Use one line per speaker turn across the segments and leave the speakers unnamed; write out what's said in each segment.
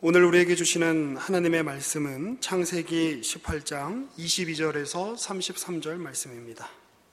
오늘 우리에게 주시는 하나님의 말씀은 창세기 18장 22절에서 33절 말씀입니다.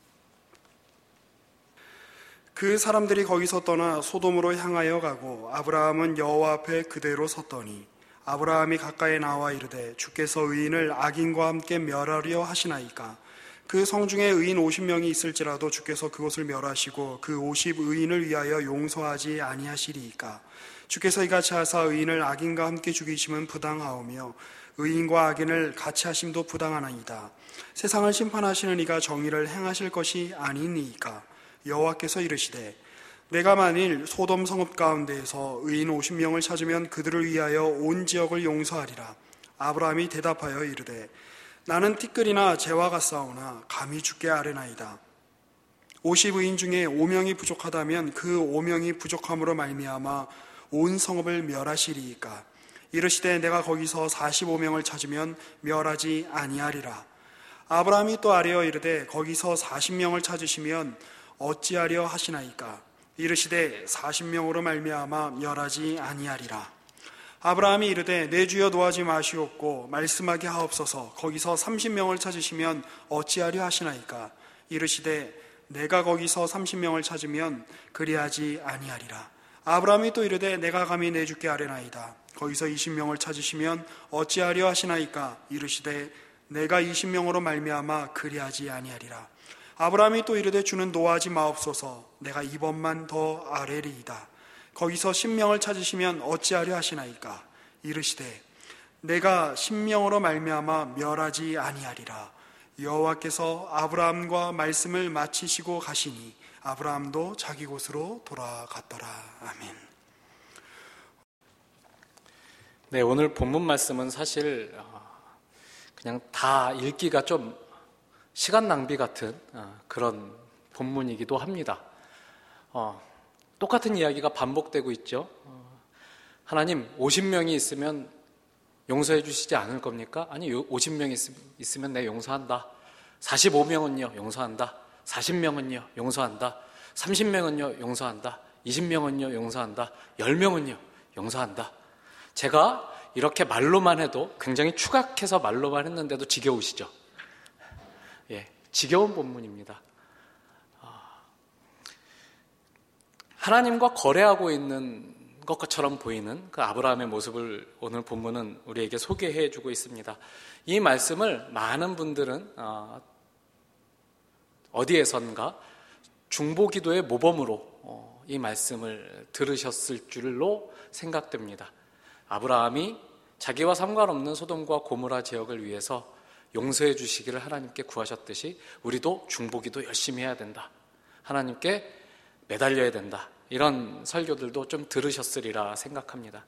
그 사람들이 거기서 떠나 소돔으로 향하여 가고 아브라함은 여호와 앞에 그대로 섰더니 아브라함이 가까이 나와 이르되 주께서 의인을 악인과 함께 멸하려 하시나이까. 그 성중에 의인 50명이 있을지라도 주께서 그곳을 멸하시고 그 50 의인을 위하여 용서하지 아니하시리이까. 주께서 이같이 하사 의인을 악인과 함께 죽이심은 부당하오며 의인과 악인을 같이 하심도 부당하나이다. 세상을 심판하시는 이가 정의를 행하실 것이 아니니이까. 여호와께서 이르시되 내가 만일 소돔 성읍 가운데에서 의인 50명을 찾으면 그들을 위하여 온 지역을 용서하리라. 아브라함이 대답하여 이르되 나는 티끌이나 재와 같사오나 감히 주께 아뢰나이다. 50의인 중에 5명이 부족하다면 그 5명이 부족함으로 말미암아 온 성읍을 멸하시리이까. 이르시되 내가 거기서 45명을 찾으면 멸하지 아니하리라. 아브라함이 또 아뢰어 이르되 거기서 40명을 찾으시면 어찌하려 하시나이까. 이르시되 40명으로 말미암아 멸하지 아니하리라. 아브라함이 이르되 내 주여 노하지 마시옵고 말씀하게 하옵소서. 거기서 30명을 찾으시면 어찌하려 하시나이까. 이르시되 내가 거기서 30명을 찾으면 그리하지 아니하리라. 아브라함이 또 이르되 내가 감히 내 주께 아뢰나이다. 거기서 20명을 찾으시면 어찌하려 하시나이까. 이르시되 내가 20명으로 말미암아 그리하지 아니하리라. 아브라함이 또 이르되 주는 노하지 마옵소서. 내가 이번만 더 아뢰리이다. 거기서 10명을 찾으시면 어찌하려 하시나이까. 이르시되 내가 10명으로 말미암아 멸하지 아니하리라. 여호와께서 아브라함과 말씀을 마치시고 가시니 아브라함도 자기 곳으로 돌아갔더라. 아멘.
네, 오늘 본문 말씀은 사실 그냥 다 읽기가 좀 시간 낭비 같은 그런 본문이기도 합니다. 똑같은 이야기가 반복되고 있죠. 하나님 50명이 있으면 용서해 주시지 않을 겁니까? 아니 50명이 있으면 내가 용서한다. 45명은요 용서한다. 40명은요 용서한다. 30명은요 용서한다. 20명은요 용서한다. 10명은요 용서한다. 제가 이렇게 말로만 해도 굉장히 추각해서 말로만 했는데도 지겨우시죠? 예, 지겨운 본문입니다. 하나님과 거래하고 있는 것처럼 보이는 그 아브라함의 모습을 오늘 본문은 우리에게 소개해 주고 있습니다. 이 말씀을 많은 분들은 어디에선가 중보기도의 모범으로 이 말씀을 들으셨을 줄로 생각됩니다. 아브라함이 자기와 상관없는 소돔과 고모라 지역을 위해서 용서해 주시기를 하나님께 구하셨듯이 우리도 중보기도 열심히 해야 된다. 하나님께 매달려야 된다. 이런 설교들도 좀 들으셨으리라 생각합니다.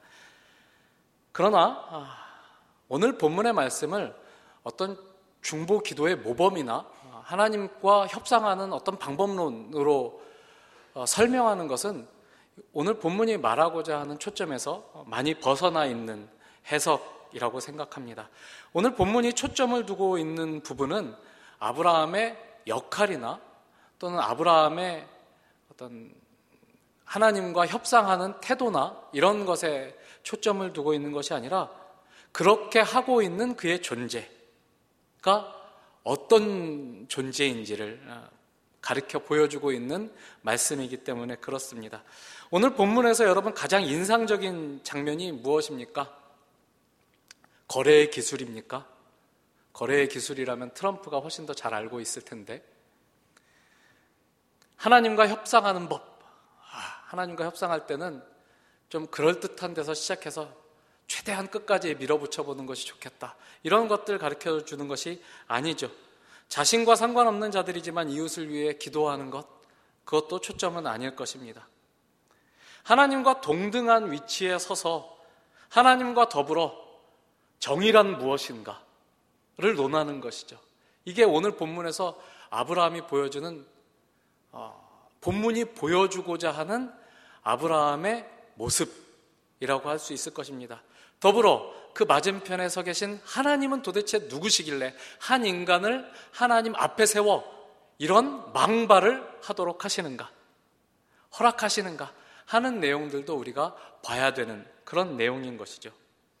그러나 오늘 본문의 말씀을 어떤 중보 기도의 모범이나 하나님과 협상하는 어떤 방법론으로 설명하는 것은 오늘 본문이 말하고자 하는 초점에서 많이 벗어나 있는 해석이라고 생각합니다. 오늘 본문이 초점을 두고 있는 부분은 아브라함의 역할이나 또는 아브라함의 어떤 하나님과 협상하는 태도나 이런 것에 초점을 두고 있는 것이 아니라 그렇게 하고 있는 그의 존재가 어떤 존재인지를 가르쳐 보여주고 있는 말씀이기 때문에 그렇습니다. 오늘 본문에서 여러분 가장 인상적인 장면이 무엇입니까? 거래의 기술입니까? 거래의 기술이라면 트럼프가 훨씬 더 잘 알고 있을 텐데 하나님과 협상하는 법, 하나님과 협상할 때는 좀 그럴듯한 데서 시작해서 최대한 끝까지 밀어붙여 보는 것이 좋겠다. 이런 것들 가르쳐 주는 것이 아니죠. 자신과 상관없는 자들이지만 이웃을 위해 기도하는 것, 그것도 초점은 아닐 것입니다. 하나님과 동등한 위치에 서서 하나님과 더불어 정의란 무엇인가를 논하는 것이죠. 이게 오늘 본문에서 아브라함이 보여주는 본문이 보여주고자 하는 아브라함의 모습이라고 할 수 있을 것입니다. 더불어 그 맞은편에 서 계신 하나님은 도대체 누구시길래 한 인간을 하나님 앞에 세워 이런 망발을 하도록 하시는가, 허락하시는가 하는 내용들도 우리가 봐야 되는 그런 내용인 것이죠.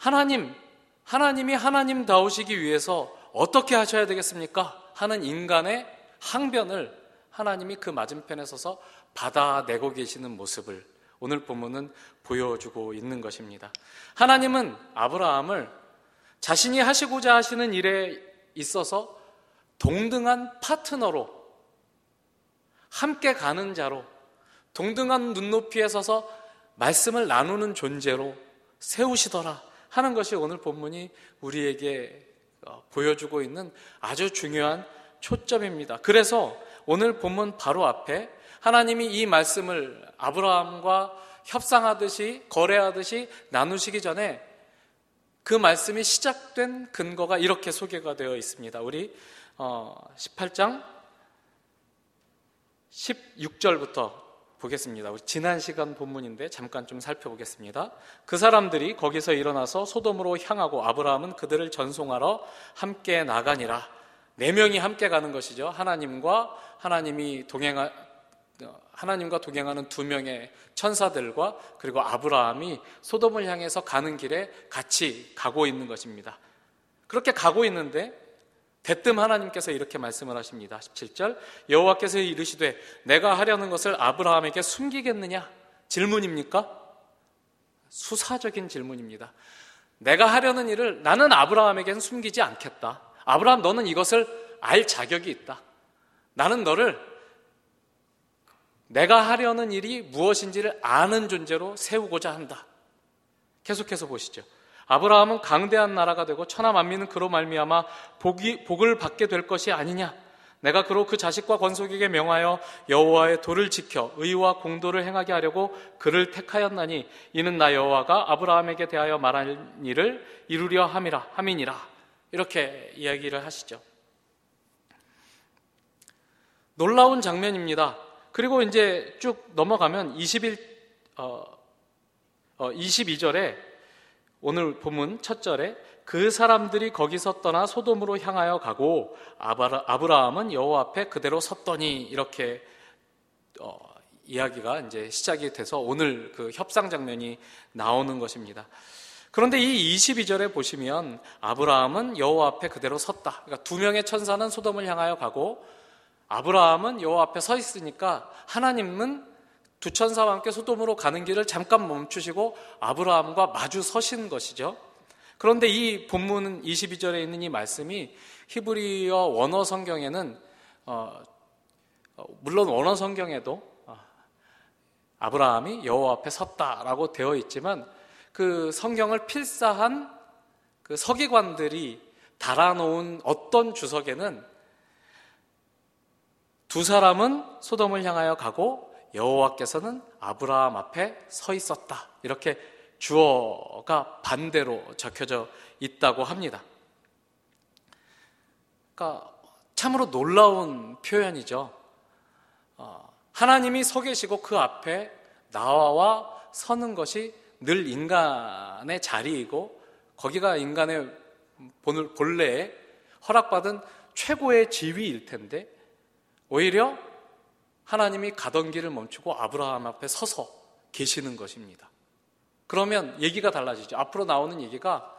하나님이 하나님다우시기 위해서 어떻게 하셔야 되겠습니까? 하는 인간의 항변을 하나님이 그 맞은편에 서서 받아내고 계시는 모습을 오늘 본문은 보여주고 있는 것입니다. 하나님은 아브라함을 자신이 하시고자 하시는 일에 있어서 동등한 파트너로, 함께 가는 자로, 동등한 눈높이에 서서 말씀을 나누는 존재로 세우시더라 하는 것이 오늘 본문이 우리에게 보여주고 있는 아주 중요한 초점입니다. 그래서 오늘 본문 바로 앞에 하나님이 이 말씀을 아브라함과 협상하듯이, 거래하듯이 나누시기 전에 그 말씀이 시작된 근거가 이렇게 소개가 되어 있습니다. 우리 18장 16절부터 보겠습니다. 우리 지난 시간 본문인데 잠깐 좀 살펴보겠습니다. 그 사람들이 거기서 일어나서 소돔으로 향하고 아브라함은 그들을 전송하러 함께 나가니라. 4명이 함께 가는 것이죠. 하나님과 동행하는 2명의 천사들과 그리고 아브라함이 소돔을 향해서 가는 길에 같이 가고 있는 것입니다. 그렇게 가고 있는데 대뜸 하나님께서 이렇게 말씀을 하십니다. 17절, 여호와께서 이르시되 내가 하려는 것을 아브라함에게 숨기겠느냐? 질문입니까? 수사적인 질문입니다. 내가 하려는 일을 나는 아브라함에게는 숨기지 않겠다. 아브라함, 너는 이것을 알 자격이 있다. 나는 너를 내가 하려는 일이 무엇인지를 아는 존재로 세우고자 한다. 계속해서 보시죠. 아브라함은 강대한 나라가 되고 천하 만민은 그로 말미암아 복을 받게 될 것이 아니냐. 내가 그로 그 자식과 권속에게 명하여 여호와의 도를 지켜 의와 공도를 행하게 하려고 그를 택하였나니 이는 나 여호와가 아브라함에게 대하여 말한 일을 이루려 함이니라. 이렇게 이야기를 하시죠. 놀라운 장면입니다. 그리고 이제 쭉 넘어가면 22절에 오늘 본문 첫 절에 그 사람들이 거기서 떠나 소돔으로 향하여 가고 아브라함은 여호와 앞에 그대로 섰더니 이렇게 이야기가 이제 시작이 돼서 오늘 그 협상 장면이 나오는 것입니다. 그런데 이 22절에 보시면 아브라함은 여호와 앞에 그대로 섰다. 그러니까 2명의 천사는 소돔을 향하여 가고 아브라함은 여호와 앞에 서 있으니까 하나님은 2 천사와 함께 소돔으로 가는 길을 잠깐 멈추시고 아브라함과 마주 서신 것이죠. 그런데 이 본문 22절에 있는 이 말씀이 히브리어 원어 성경에는 물론 원어 성경에도 아브라함이 여호와 앞에 섰다라고 되어 있지만 그 성경을 필사한 그 서기관들이 달아놓은 어떤 주석에는 2 사람은 소돔을 향하여 가고 여호와께서는 아브라함 앞에 서 있었다. 이렇게 주어가 반대로 적혀져 있다고 합니다. 그러니까 참으로 놀라운 표현이죠. 하나님이 서 계시고 그 앞에 나와 서는 것이 늘 인간의 자리이고 거기가 인간의 본래에 허락받은 최고의 지위일 텐데 오히려 하나님이 가던 길을 멈추고 아브라함 앞에 서서 계시는 것입니다. 그러면 얘기가 달라지죠. 앞으로 나오는 얘기가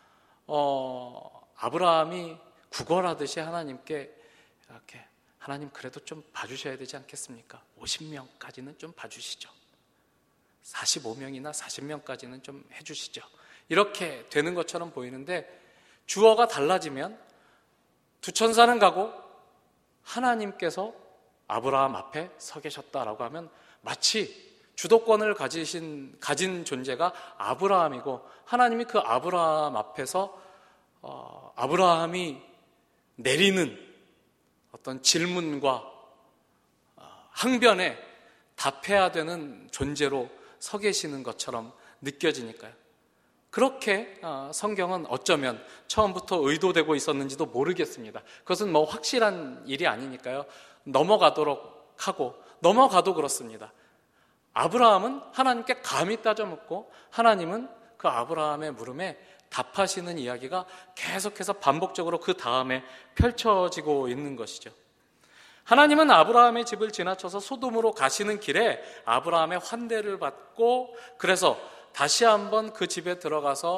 아브라함이 구걸하듯이 하나님께 이렇게 하나님 그래도 좀 봐주셔야 되지 않겠습니까? 50명까지는 좀 봐주시죠. 45명이나 40명까지는 좀 해주시죠. 이렇게 되는 것처럼 보이는데 주어가 달라지면 2 천사는 가고 하나님께서 아브라함 앞에 서 계셨다라고 하면 마치 주도권을 가진 존재가 아브라함이고 하나님이 그 아브라함 앞에서 아브라함이 내리는 어떤 질문과 항변에 답해야 되는 존재로 서 계시는 것처럼 느껴지니까요. 그렇게 성경은 어쩌면 처음부터 의도되고 있었는지도 모르겠습니다. 그것은 뭐 확실한 일이 아니니까요. 넘어가도록 하고 넘어가도 그렇습니다. 아브라함은 하나님께 감히 따져 묻고 하나님은 그 아브라함의 물음에 답하시는 이야기가 계속해서 반복적으로 그 다음에 펼쳐지고 있는 것이죠. 하나님은 아브라함의 집을 지나쳐서 소돔으로 가시는 길에 아브라함의 환대를 받고 그래서 다시 한번 그 집에 들어가서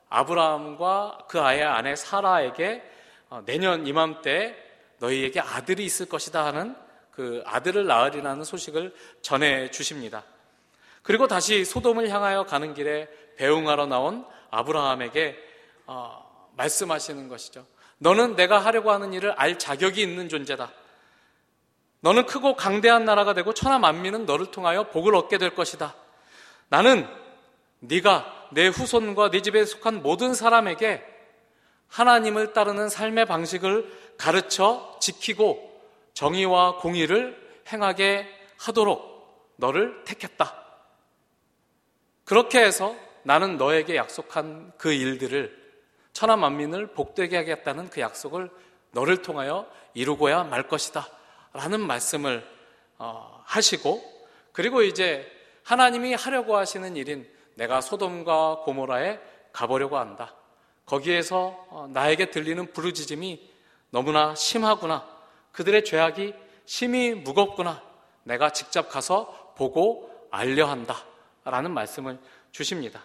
아브라함과 그 아이의 아내 사라에게 내년 이맘때 너희에게 아들이 있을 것이다 하는 그 아들을 낳으리라는 소식을 전해 주십니다. 그리고 다시 소돔을 향하여 가는 길에 배웅하러 나온 아브라함에게 말씀하시는 것이죠. 너는 내가 하려고 하는 일을 알 자격이 있는 존재다. 너는 크고 강대한 나라가 되고 천하 만민은 너를 통하여 복을 얻게 될 것이다. 나는 네가 내 후손과 네 집에 속한 모든 사람에게 하나님을 따르는 삶의 방식을 가르쳐 지키고 정의와 공의를 행하게 하도록 너를 택했다. 그렇게 해서 나는 너에게 약속한 그 일들을 천하 만민을 복되게 하겠다는 그 약속을 너를 통하여 이루고야 말 것이다 라는 말씀을 하시고, 그리고 이제 하나님이 하려고 하시는 일인 내가 소돔과 고모라에 가보려고 한다. 거기에서 나에게 들리는 부르짖음이 너무나 심하구나. 그들의 죄악이 심히 무겁구나. 내가 직접 가서 보고 알려 한다 라는 말씀을 주십니다.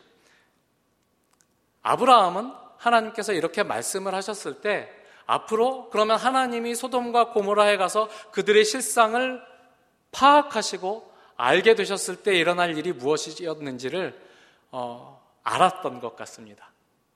아브라함은 하나님께서 이렇게 말씀을 하셨을 때 앞으로 그러면 하나님이 소돔과 고모라에 가서 그들의 실상을 파악하시고 알게 되셨을 때 일어날 일이 무엇이었는지를 알았던 것 같습니다.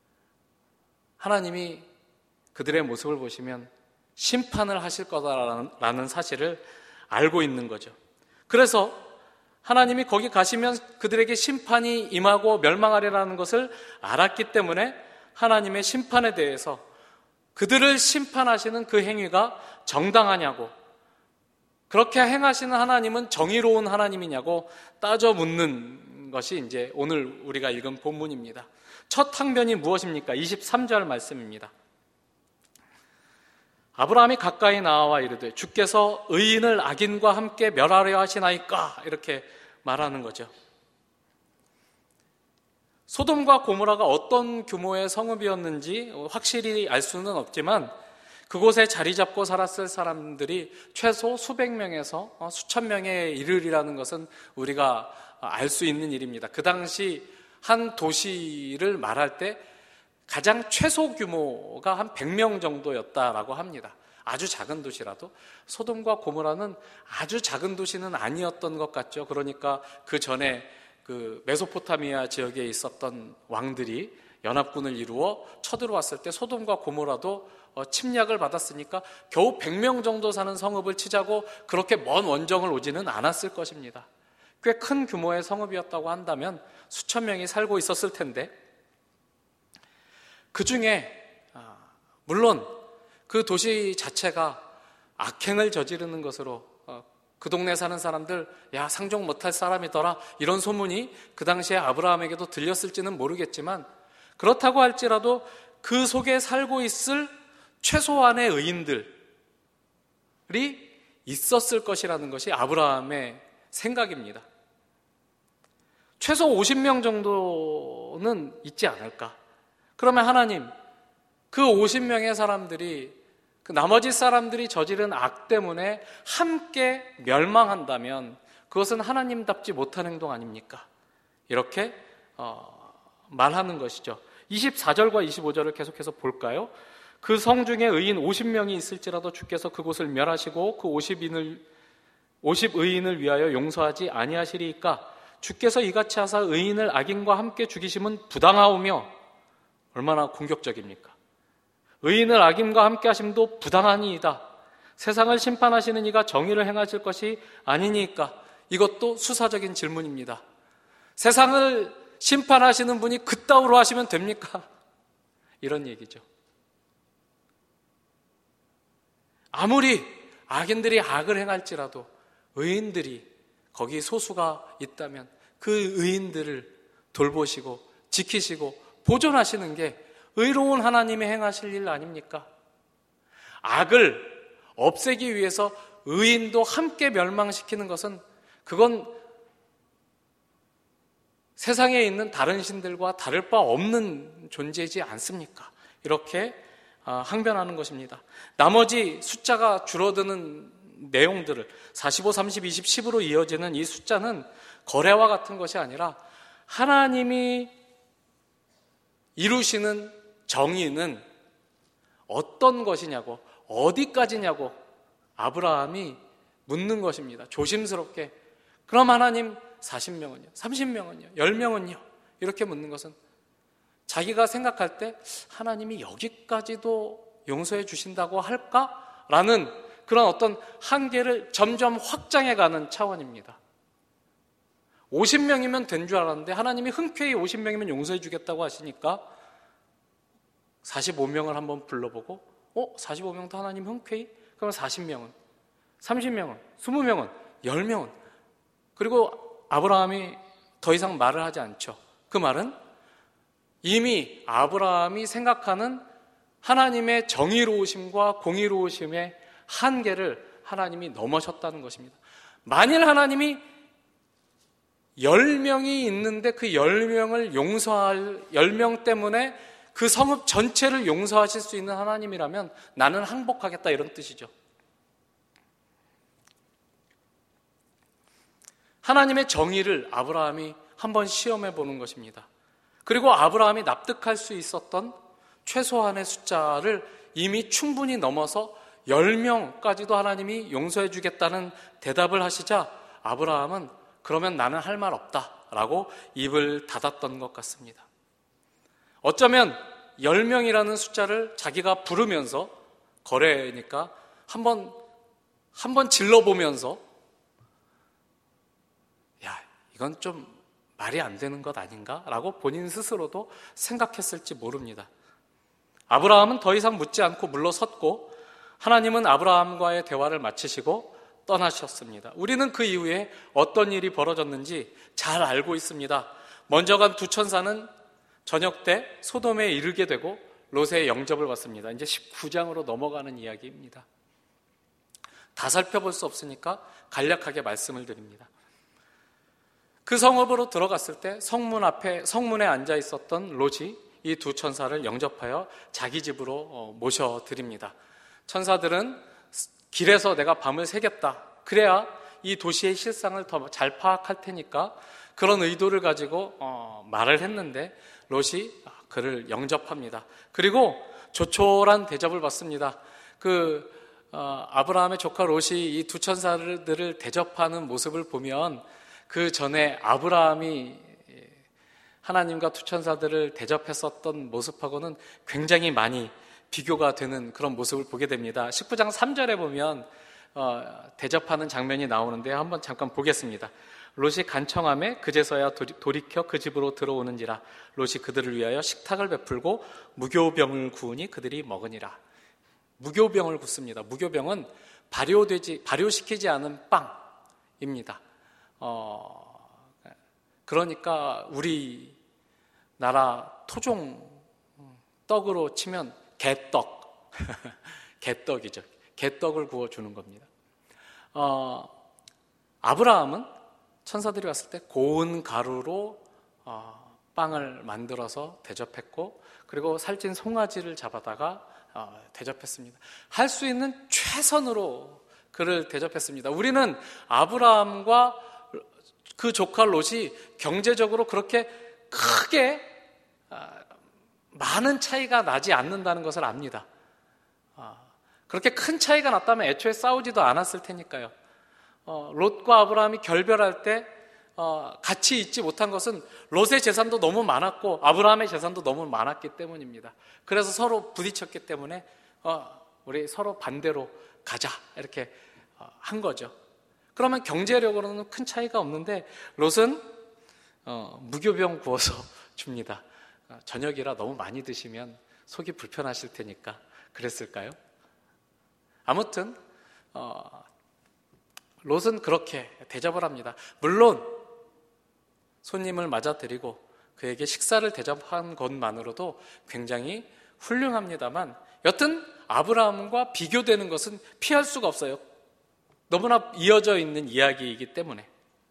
하나님이 그들의 모습을 보시면 심판을 하실 거다라는 사실을 알고 있는 거죠. 그래서 하나님이 거기 가시면 그들에게 심판이 임하고 멸망하리라는 것을 알았기 때문에 하나님의 심판에 대해서 그들을 심판하시는 그 행위가 정당하냐고, 그렇게 행하시는 하나님은 정의로운 하나님이냐고 따져 묻는 것이 이제 오늘 우리가 읽은 본문입니다. 첫 항변이 무엇입니까? 23절 말씀입니다. 아브라함이 가까이 나와 이르되 주께서 의인을 악인과 함께 멸하려 하시나이까, 이렇게 말하는 거죠. 소돔과 고모라가 어떤 규모의 성읍이었는지 확실히 알 수는 없지만 그곳에 자리 잡고 살았을 사람들이 최소 수백 명에서 수천 명에 이르리라는 것은 우리가 알 수 있는 일입니다. 그 당시 한 도시를 말할 때 가장 최소 규모가 한 100명 정도였다라고 합니다. 아주 작은 도시라도. 소돔과 고모라는 아주 작은 도시는 아니었던 것 같죠. 그러니까 그 전에 그 메소포타미아 지역에 있었던 왕들이 연합군을 이루어 쳐들어왔을 때 소돔과 고모라도 침략을 받았으니까 겨우 100명 정도 사는 성읍을 치자고 그렇게 먼 원정을 오지는 않았을 것입니다. 꽤 큰 규모의 성읍이었다고 한다면 수천 명이 살고 있었을 텐데, 그 중에 물론 그 도시 자체가 악행을 저지르는 것으로 그 동네 사는 사람들, 야, 상종 못할 사람이더라, 이런 소문이 그 당시에 아브라함에게도 들렸을지는 모르겠지만, 그렇다고 할지라도 그 속에 살고 있을 최소한의 의인들이 있었을 것이라는 것이 아브라함의 생각입니다. 최소 50명 정도는 있지 않을까? 그러면 하나님, 그 50명의 사람들이, 그 나머지 사람들이 저지른 악 때문에 함께 멸망한다면 그것은 하나님답지 못한 행동 아닙니까? 이렇게 말하는 것이죠. 24절과 25절을 계속해서 볼까요? 그 성 중에 의인 50명이 있을지라도 주께서 그곳을 멸하시고 그 50의인을 위하여 용서하지 아니하시리이까? 주께서 이같이 하사 의인을 악인과 함께 죽이심은 부당하오며, 얼마나 공격적입니까? 의인을 악인과 함께 하심도 부당하니이다. 세상을 심판하시는 이가 정의를 행하실 것이 아니니까. 이것도 수사적인 질문입니다. 세상을 심판하시는 분이 그따위로 하시면 됩니까? 이런 얘기죠. 아무리 악인들이 악을 행할지라도 의인들이 거기 소수가 있다면 그 의인들을 돌보시고 지키시고 보존하시는 게 의로운 하나님이 행하실 일 아닙니까? 악을 없애기 위해서 의인도 함께 멸망시키는 것은, 그건 세상에 있는 다른 신들과 다를 바 없는 존재이지 않습니까? 이렇게 항변하는 것입니다. 나머지 숫자가 줄어드는 내용들을 45, 30, 20, 10으로 이어지는 이 숫자는 거래와 같은 것이 아니라 하나님이 이루시는 정의는 어떤 것이냐고, 어디까지냐고 아브라함이 묻는 것입니다. 조심스럽게. 그럼 하나님 40명은요? 30명은요? 10명은요? 이렇게 묻는 것은 자기가 생각할 때 하나님이 여기까지도 용서해 주신다고 할까라는 그런 어떤 한계를 점점 확장해가는 차원입니다. 50명이면 된 줄 알았는데 하나님이 흔쾌히 50명이면 용서해 주겠다고 하시니까 45명을 한번 불러보고 45명도 하나님 흔쾌히? 그러면 40명은? 30명은? 20명은? 10명은? 그리고 아브라함이 더 이상 말을 하지 않죠. 그 말은 이미 아브라함이 생각하는 하나님의 정의로우심과 공의로우심의 한계를 하나님이 넘어섰다는 것입니다. 만일 하나님이 10명이 있는데 그 10명을 용서할 10명 때문에 그 성읍 전체를 용서하실 수 있는 하나님이라면 나는 항복하겠다, 이런 뜻이죠. 하나님의 정의를 아브라함이 한번 시험해 보는 것입니다. 그리고 아브라함이 납득할 수 있었던 최소한의 숫자를 이미 충분히 넘어서 10명까지도 하나님이 용서해 주겠다는 대답을 하시자 아브라함은 그러면 나는 할 말 없다라고 입을 닫았던 것 같습니다. 어쩌면 10명이라는 숫자를 자기가 부르면서, 거래니까 한번 질러보면서 야, 이건 좀 말이 안 되는 것 아닌가? 라고 본인 스스로도 생각했을지 모릅니다. 아브라함은 더 이상 묻지 않고 물러섰고 하나님은 아브라함과의 대화를 마치시고 떠나셨습니다. 우리는 그 이후에 어떤 일이 벌어졌는지 잘 알고 있습니다. 먼저 간 두 천사는 저녁 때 소돔에 이르게 되고 롯의 영접을 받습니다. 이제 19장으로 넘어가는 이야기입니다. 다 살펴볼 수 없으니까 간략하게 말씀을 드립니다. 그 성읍으로 들어갔을 때 성문에 앉아 있었던 롯이 이 두 천사를 영접하여 자기 집으로 모셔드립니다. 천사들은 길에서 내가 밤을 새겠다, 그래야 이 도시의 실상을 더 잘 파악할 테니까 그런 의도를 가지고 말을 했는데 롯이 그를 영접합니다. 그리고 조촐한 대접을 받습니다. 아브라함의 조카 롯이 이 두 천사들을 대접하는 모습을 보면 그 전에 아브라함이 하나님과 두 천사들을 대접했었던 모습하고는 굉장히 많이 비교가 되는 그런 모습을 보게 됩니다. 19장 3절에 보면 대접하는 장면이 나오는데 한번 잠깐 보겠습니다. 롯이 간청함에 그제서야 돌이켜 그 집으로 들어오는지라. 롯이 그들을 위하여 식탁을 베풀고 무교병을 구우니 그들이 먹으니라. 무교병을 굽습니다. 무교병은 발효시키지 않은 빵입니다. 그러니까 우리나라 토종 떡으로 치면 개떡, 개떡이죠. 개떡을 구워주는 겁니다. 아브라함은 천사들이 왔을 때 고운 가루로 빵을 만들어서 대접했고, 그리고 살찐 송아지를 잡아다가 대접했습니다. 할 수 있는 최선으로 그를 대접했습니다. 우리는 아브라함과 그 조카 롯이 경제적으로 그렇게 크게 많은 차이가 나지 않는다는 것을 압니다. 그렇게 큰 차이가 났다면 애초에 싸우지도 않았을 테니까요. 롯과 아브라함이 결별할 때 같이 있지 못한 것은 롯의 재산도 너무 많았고 아브라함의 재산도 너무 많았기 때문입니다. 그래서 서로 부딪혔기 때문에 우리 서로 반대로 가자 이렇게 한 거죠. 그러면 경제력으로는 큰 차이가 없는데 롯은 무교병 구워서 줍니다. 저녁이라 너무 많이 드시면 속이 불편하실 테니까 그랬을까요? 아무튼 롯은 그렇게 대접을 합니다. 물론 손님을 맞아들이고 그에게 식사를 대접한 것만으로도 굉장히 훌륭합니다만 여튼 아브라함과 비교되는 것은 피할 수가 없어요. 너무나 이어져 있는 이야기이기 때문에.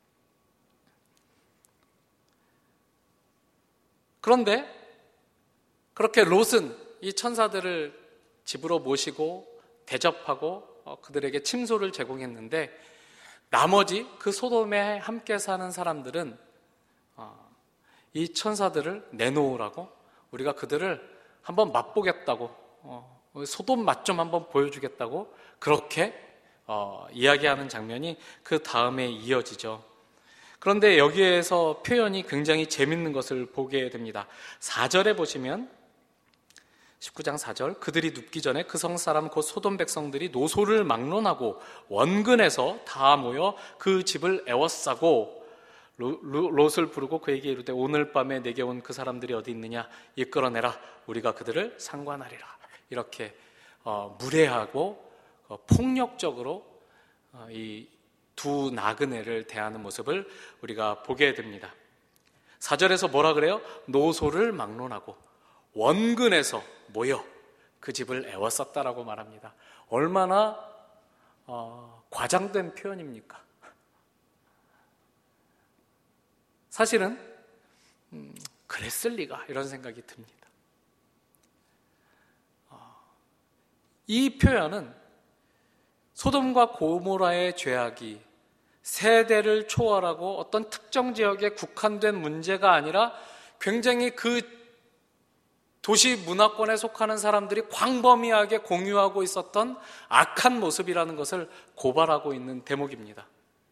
그런데 그렇게 롯은 이 천사들을 집으로 모시고 대접하고 그들에게 침소를 제공했는데 나머지 그 소돔에 함께 사는 사람들은 이 천사들을 내놓으라고 우리가 그들을 한번 맛보겠다고, 소돔 맛 좀 한번 보여주겠다고 그렇게 이야기하는 장면이 그 다음에 이어지죠. 그런데 여기에서 표현이 굉장히 재밌는 것을 보게 됩니다. 4절에 보시면 19장 4절, 그들이 눕기 전에 그 성사람 곧 소돔 백성들이 노소를 막론하고 원근에서 다 모여 그 집을 애워싸고 롯을 부르고 그에게 이르되 오늘 밤에 내게 온 그 사람들이 어디 있느냐, 이끌어내라, 우리가 그들을 상관하리라. 이렇게 무례하고 폭력적으로 이 두 나그네를 대하는 모습을 우리가 보게 됩니다. 4절에서 뭐라 그래요? 노소를 막론하고 원근에서 모여 그 집을 애워쌌다라고 말합니다. 얼마나 과장된 표현입니까? 사실은 그랬을 리가, 이런 생각이 듭니다. 이 표현은 소돔과 고모라의 죄악이 세대를 초월하고 어떤 특정 지역에 국한된 문제가 아니라 굉장히 그 도시 문화권에 속하는 사람들이 광범위하게 공유하고 있었던 악한 모습이라는 것을 고발하고 있는 대목입니다.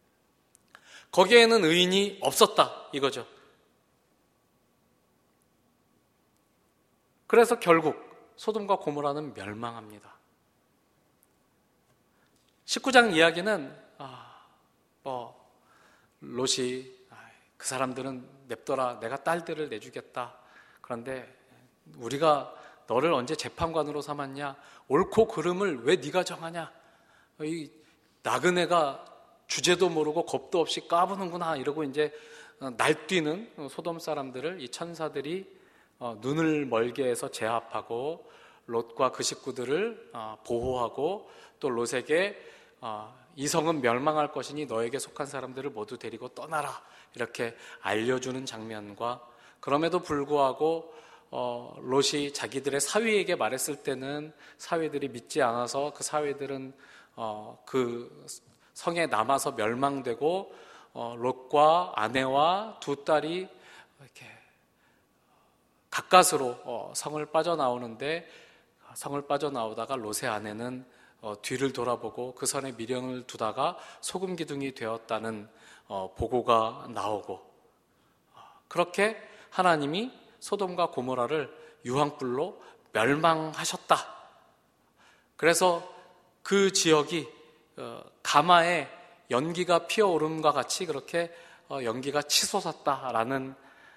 거기에는 의인이 없었다, 이거죠. 그래서 결국 소돔과 고모라는 멸망합니다. 19장 이야기는 롯이 그 사람들은 냅둬라, 내가 딸들을 내주겠다. 그런데 우리가 너를 언제 재판관으로 삼았냐? 옳고 그름을 왜 네가 정하냐? 이 나그네가 주제도 모르고 겁도 없이 까부는구나, 이러고 이제 날뛰는 소돔 사람들을 이 천사들이 눈을 멀게 해서 제압하고 롯과 그 식구들을 보호하고 또 롯에게 이 성은 멸망할 것이니 너에게 속한 사람들을 모두 데리고 떠나라, 이렇게 알려주는 장면과, 그럼에도 불구하고 롯이 자기들의 사위에게 말했을 때는 사위들이 믿지 않아서 그 사위들은 그 성에 남아서 멸망되고 롯과 아내와 두 딸이 이렇게 가까스로 성을 빠져나오는데, 성을 빠져나오다가 롯의 아내는 뒤를 돌아보고 그 선에 미련을 두다가 소금 기둥이 되었다는 보고가 나오고, 그렇게 하나님이 소돔과 고모라를 유황불로 멸망하셨다. 그래서 그 지역이 가마에 연기가 피어오름과 같이 그렇게 연기가 치솟았다라는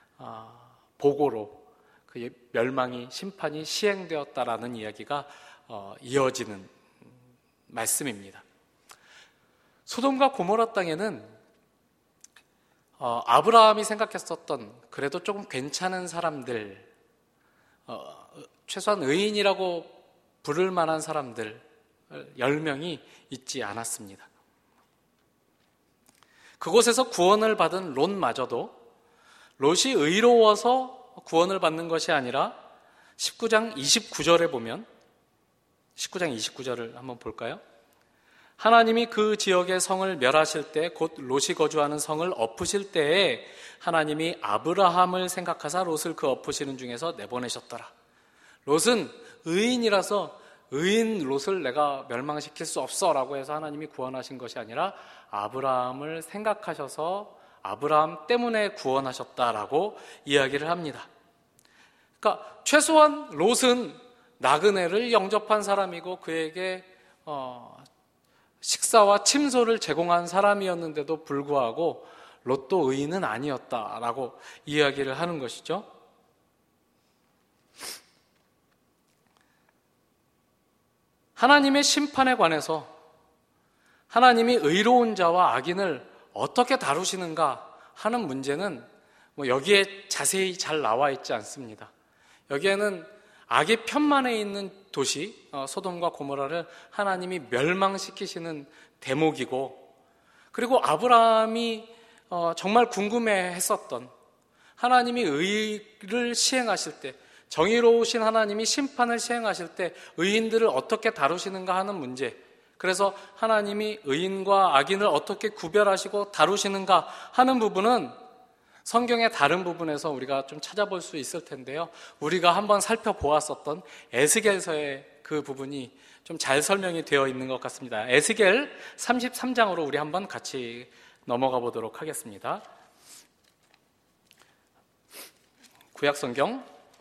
보고로 그 멸망이, 심판이 시행되었다라는 이야기가 이어지는 말씀입니다. 소돔과 고모라 땅에는 아브라함이 생각했었던 그래도 조금 괜찮은 사람들, 최소한 의인이라고 부를 만한 사람들 10명이 있지 않았습니다. 그곳에서 구원을 받은 롯마저도 롯이 의로워서 구원을 받는 것이 아니라 19장 29절에 보면, 19장 29절을 한번 볼까요? 하나님이 그 지역의 성을 멸하실 때, 곧 롯이 거주하는 성을 엎으실 때에 하나님이 아브라함을 생각하사 롯을 그 엎으시는 중에서 내보내셨더라. 롯은 의인이라서 의인 롯을 내가 멸망시킬 수 없어 라고 해서 하나님이 구원하신 것이 아니라 아브라함을 생각하셔서 아브라함 때문에 구원하셨다라고 이야기를 합니다. 그러니까 최소한 롯은 나그네를 영접한 사람이고 그에게 식사와 침소를 제공한 사람이었는데도 불구하고 롯도 의인은 아니었다라고 이야기를 하는 것이죠. 하나님의 심판에 관해서 하나님이 의로운 자와 악인을 어떻게 다루시는가 하는 문제는 여기에 자세히 잘 나와 있지 않습니다. 여기에는 악의 편만에 있는 도시 소돔과 고모라를 하나님이 멸망시키시는 대목이고, 그리고 아브라함이 정말 궁금해했었던 하나님이 의를 시행하실 때, 정의로우신 하나님이 심판을 시행하실 때 의인들을 어떻게 다루시는가 하는 문제, 그래서 하나님이 의인과 악인을 어떻게 구별하시고 다루시는가 하는 부분은 성경의 다른 부분에서 우리가 좀 찾아볼 수 있을 텐데요. 우리가 한번 살펴보았었던 에스겔서의 그 부분이 좀 잘 설명이 되어 있는 것 같습니다. 에스겔 33장으로 우리 한번 같이 넘어가 보도록 하겠습니다. 구약성경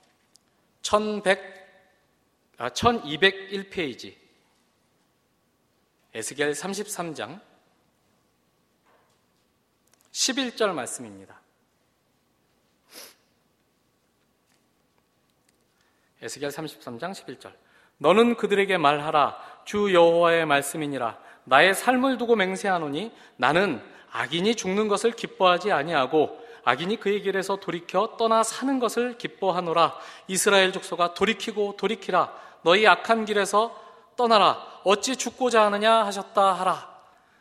1201페이지 에스겔 33장 11절 말씀입니다. 에스겔 33장 11절. 너는 그들에게 말하라. 주 여호와의 말씀이니라. 나의 삶을 두고 맹세하노니 나는 악인이 죽는 것을 기뻐하지 아니하고 악인이 그의 길에서 돌이켜 떠나 사는 것을 기뻐하노라. 이스라엘 족속아 돌이키고 돌이키라. 너희 악한 길에서 떠나라. 어찌 죽고자 하느냐 하셨다 하라.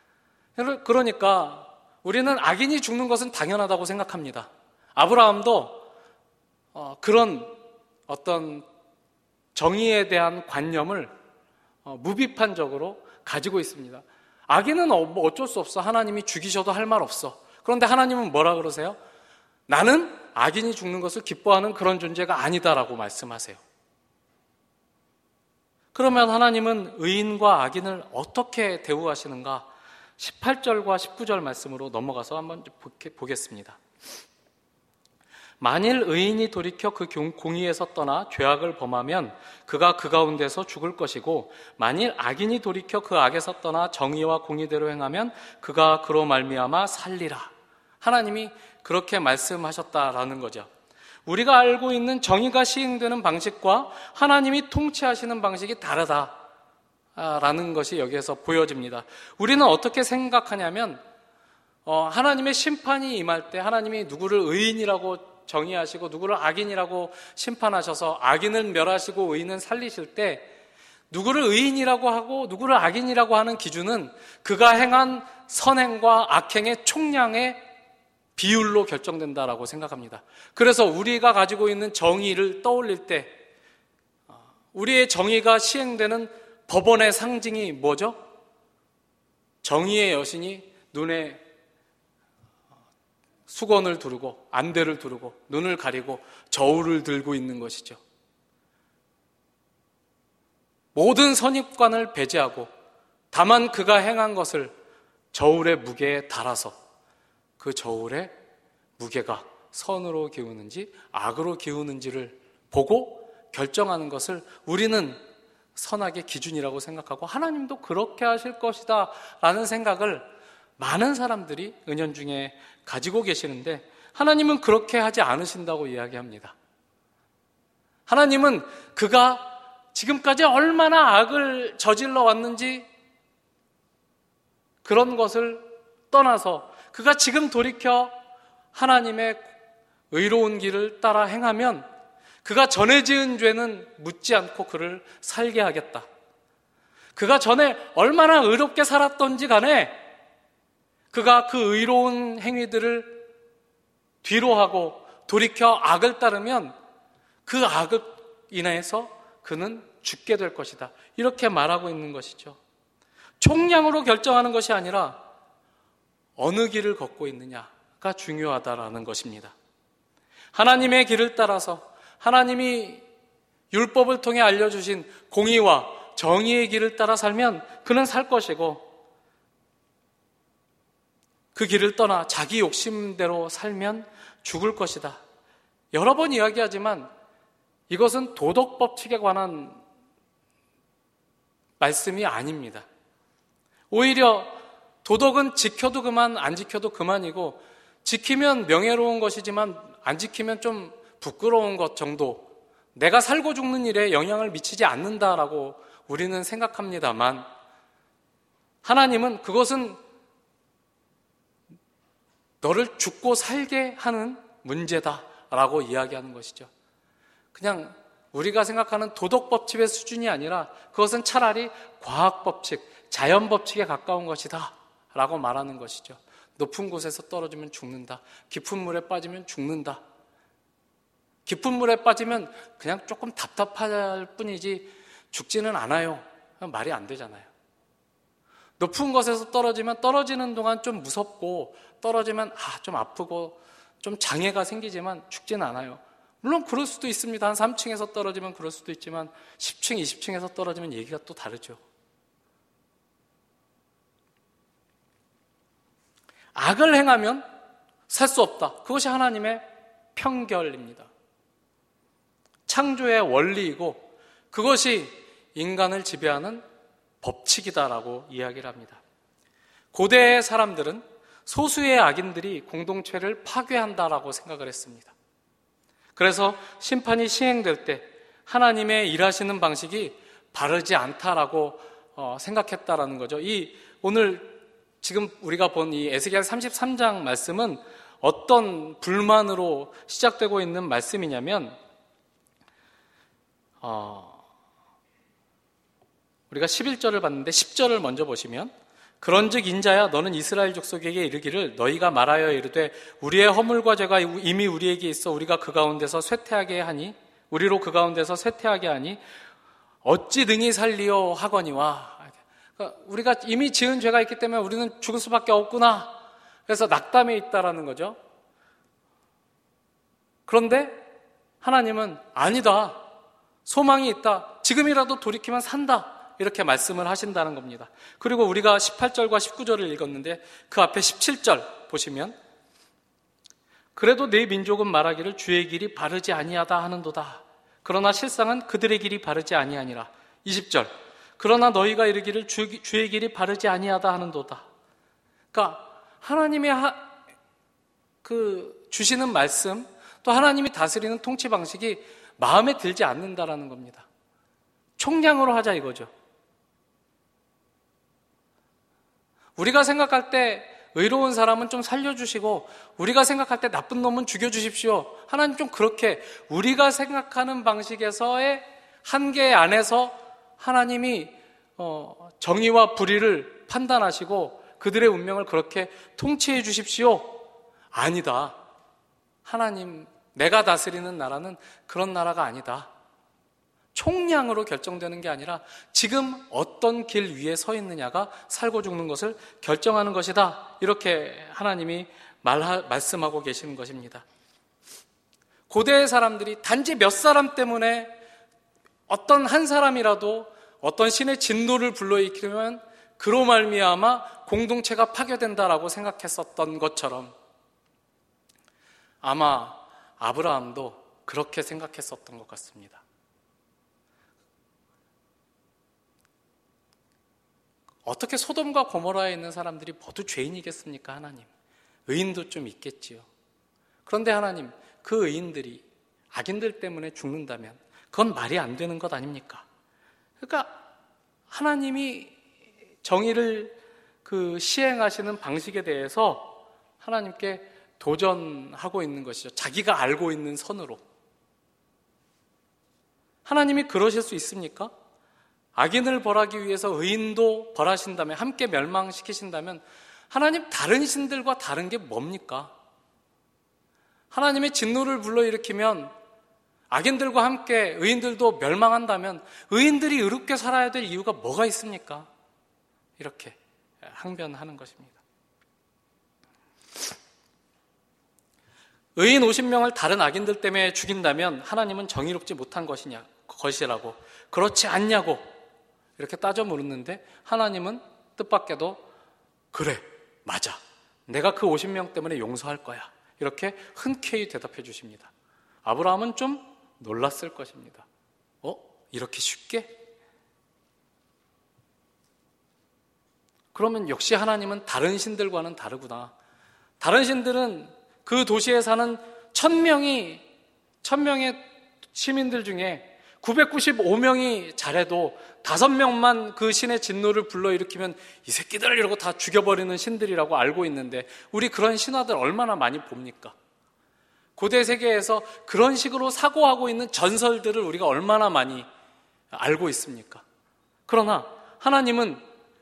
그러니까 우리는 악인이 죽는 것은 당연하다고 생각합니다. 아브라함도 그런 어떤 정의에 대한 관념을 무비판적으로 가지고 있습니다. 악인은 어쩔 수 없어. 하나님이 죽이셔도 할 말 없어. 그런데 하나님은 뭐라 그러세요? 나는 악인이 죽는 것을 기뻐하는 그런 존재가 아니다라고 말씀하세요. 그러면 하나님은 의인과 악인을 어떻게 대우하시는가? 18절과 19절 말씀으로 넘어가서 한번 보겠습니다. 만일 의인이 돌이켜 그 공의에서 떠나 죄악을 범하면 그가 그 가운데서 죽을 것이고 만일 악인이 돌이켜 그 악에서 떠나 정의와 공의대로 행하면 그가 그로 말미암아 살리라. 하나님이 그렇게 말씀하셨다라는 거죠. 우리가 알고 있는 정의가 시행되는 방식과 하나님이 통치하시는 방식이 다르다라는 것이 여기에서 보여집니다. 우리는 어떻게 생각하냐면 하나님의 심판이 임할 때 하나님이 누구를 의인이라고 정의하시고 누구를 악인이라고 심판하셔서 악인을 멸하시고 의인은 살리실 때 누구를 의인이라고 하고 누구를 악인이라고 하는 기준은 그가 행한 선행과 악행의 총량의 비율로 결정된다라고 생각합니다. 그래서 우리가 가지고 있는 정의를 떠올릴 때 우리의 정의가 시행되는 법원의 상징이 뭐죠? 정의의 여신이 눈에 수건을 두르고 안대를 두르고 눈을 가리고 저울을 들고 있는 것이죠. 모든 선입관을 배제하고 다만 그가 행한 것을 저울의 무게에 달아서 그 저울의 무게가 선으로 기우는지 악으로 기우는지를 보고 결정하는 것을 우리는 선악의 기준이라고 생각하고 하나님도 그렇게 하실 것이다 라는 생각을 많은 사람들이 은연중에 가지고 계시는데 하나님은 그렇게 하지 않으신다고 이야기합니다. 하나님은 그가 지금까지 얼마나 악을 저질러 왔는지 그런 것을 떠나서 그가 지금 돌이켜 하나님의 의로운 길을 따라 행하면 그가 전에 지은 죄는 묻지 않고 그를 살게 하겠다. 그가 전에 얼마나 의롭게 살았던지 간에 그가 그 의로운 행위들을 뒤로 하고 돌이켜 악을 따르면 그 악을 인해서 그는 죽게 될 것이다. 이렇게 말하고 있는 것이죠. 총량으로 결정하는 것이 아니라 어느 길을 걷고 있느냐가 중요하다라는 것입니다. 하나님의 길을 따라서 하나님이 율법을 통해 알려주신 공의와 정의의 길을 따라 살면 그는 살 것이고 그 길을 떠나 자기 욕심대로 살면 죽을 것이다. 여러 번 이야기하지만 이것은 도덕 법칙에 관한 말씀이 아닙니다. 오히려 도덕은 지켜도 그만 안 지켜도 그만이고 지키면 명예로운 것이지만 안 지키면 좀 부끄러운 것 정도, 내가 살고 죽는 일에 영향을 미치지 않는다라고 우리는 생각합니다만 하나님은 그것은 너를 죽고 살게 하는 문제다라고 이야기하는 것이죠. 그냥 우리가 생각하는 도덕 법칙의 수준이 아니라 그것은 차라리 과학 법칙, 자연 법칙에 가까운 것이다 라고 말하는 것이죠. 높은 곳에서 떨어지면 죽는다. 깊은 물에 빠지면 죽는다. 깊은 물에 빠지면 그냥 조금 답답할 뿐이지 죽지는 않아요. 말이 안 되잖아요. 높은 곳에서 떨어지면 떨어지는 동안 좀 무섭고 떨어지면 좀 아프고 좀 장애가 생기지만 죽지는 않아요. 물론 그럴 수도 있습니다. 한 3층에서 떨어지면 그럴 수도 있지만 10층, 20층에서 떨어지면 얘기가 또 다르죠. 악을 행하면 살 수 없다. 그것이 하나님의 편결입니다. 창조의 원리이고 그것이 인간을 지배하는 법칙이다라고 이야기를 합니다. 고대의 사람들은 소수의 악인들이 공동체를 파괴한다라고 생각을 했습니다. 그래서 심판이 시행될 때 하나님의 일하시는 방식이 바르지 않다라고 생각했다라는 거죠. 오늘 지금 우리가 본 이 에스겔 33장 말씀은 어떤 불만으로 시작되고 있는 말씀이냐면 우리가 11절을 봤는데 10절을 먼저 보시면 그런즉 인자야 너는 이스라엘 족속에게 이르기를 너희가 말하여 이르되 우리의 허물과 죄가 이미 우리에게 있어 우리가 그 가운데서 쇠퇴하게 하니 우리로 그 가운데서 쇠퇴하게 하니 어찌 능히 살리어 하거니와. 그러니까 우리가 이미 지은 죄가 있기 때문에 우리는 죽을 수밖에 없구나. 그래서 낙담에 있다라는 거죠. 그런데 하나님은 아니다. 소망이 있다. 지금이라도 돌이키면 산다. 이렇게 말씀을 하신다는 겁니다. 그리고 우리가 18절과 19절을 읽었는데 그 앞에 17절 보시면 그래도 내 민족은 말하기를 주의 길이 바르지 아니하다 하는도다. 그러나 실상은 그들의 길이 바르지 아니하니라. 20절 그러나 너희가 이르기를 주의 길이 바르지 아니하다 하는도다. 그러니까 하나님의 주시는 말씀 또 하나님이 다스리는 통치 방식이 마음에 들지 않는다라는 겁니다. 총량으로 하자 이거죠. 우리가 생각할 때 의로운 사람은 좀 살려주시고 우리가 생각할 때 나쁜 놈은 죽여주십시오. 하나님 좀 그렇게 우리가 생각하는 방식에서의 한계 안에서 하나님이 정의와 불의를 판단하시고 그들의 운명을 그렇게 통치해 주십시오. 아니다. 하나님, 내가 다스리는 나라는 그런 나라가 아니다. 총량으로 결정되는 게 아니라 지금 어떤 길 위에 서 있느냐가 살고 죽는 것을 결정하는 것이다. 이렇게 하나님이 말씀하고 계시는 것입니다. 고대의 사람들이 단지 몇 사람 때문에 어떤 한 사람이라도 어떤 신의 진노를 불러일으키면 그로 말미암아 공동체가 파괴된다라고 생각했었던 것처럼 아마 아브라함도 그렇게 생각했었던 것 같습니다. 어떻게 소돔과 고모라에 있는 사람들이 모두 죄인이겠습니까? 하나님, 의인도 좀 있겠지요. 그런데 하나님, 그 의인들이 악인들 때문에 죽는다면 그건 말이 안 되는 것 아닙니까? 그러니까 하나님이 정의를 시행하시는 방식에 대해서 하나님께 도전하고 있는 것이죠. 자기가 알고 있는 선으로. 하나님이 그러실 수 있습니까? 악인을 벌하기 위해서 의인도 벌하신다면, 함께 멸망시키신다면 하나님 다른 신들과 다른 게 뭡니까? 하나님의 진노를 불러일으키면 악인들과 함께 의인들도 멸망한다면 의인들이 의롭게 살아야 될 이유가 뭐가 있습니까? 이렇게 항변하는 것입니다. 의인 50명을 다른 악인들 때문에 죽인다면 하나님은 정의롭지 못한 것이라고, 그렇지 않냐고 이렇게 따져 물었는데 하나님은 뜻밖에도 그래, 맞아, 내가 그 50명 때문에 용서할 거야, 이렇게 흔쾌히 대답해 주십니다. 아브라함은 좀 놀랐을 것입니다. 이렇게 쉽게? 그러면 역시 하나님은 다른 신들과는 다르구나. 다른 신들은 그 도시에 사는 1000명의 시민들 중에 995명이 잘해도 5명만 그 신의 진노를 불러일으키면 이 새끼들 이러고 다 죽여버리는 신들이라고 알고 있는데 우리 그런 신화들 얼마나 많이 봅니까? 고대 세계에서 그런 식으로 사고하고 있는 전설들을 우리가 얼마나 많이 알고 있습니까? 그러나 하나님은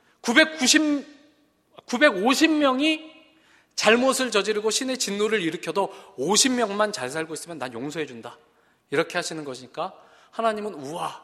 950명이 잘못을 저지르고 신의 진노를 일으켜도 50명만 잘 살고 있으면 난 용서해준다, 이렇게 하시는 것이니까 하나님은 우와,